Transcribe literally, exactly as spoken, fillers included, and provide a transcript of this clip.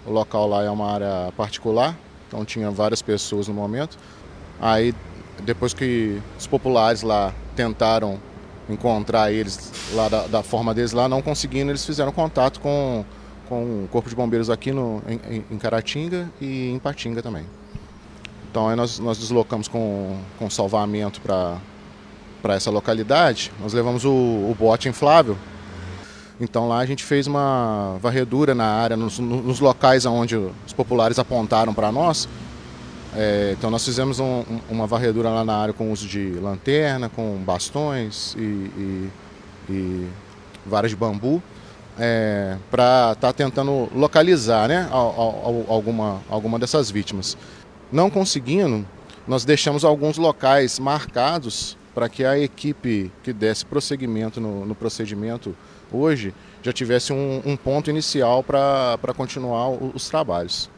o local lá é uma área particular, então tinha várias pessoas no momento. Aí, depois que os populares lá tentaram encontrar eles lá da, da forma deles lá, não conseguindo, eles fizeram contato com, com o Corpo de Bombeiros aqui no, em, em Caratinga e em Patinga também. Então aí nós, nós deslocamos com, com salvamento para essa localidade, nós levamos o, o bote inflável. Então lá a gente fez uma varredura na área, nos, nos locais onde os populares apontaram para nós. É, então nós fizemos um, uma varredura lá na área com uso de lanterna, com bastões e, e, e varas de bambu, é, para estar tá tentando localizar, né, alguma, alguma dessas vítimas. Não conseguindo, nós deixamos alguns locais marcados para que a equipe que desse prosseguimento no, no procedimento hoje já tivesse um, um ponto inicial para continuar os trabalhos.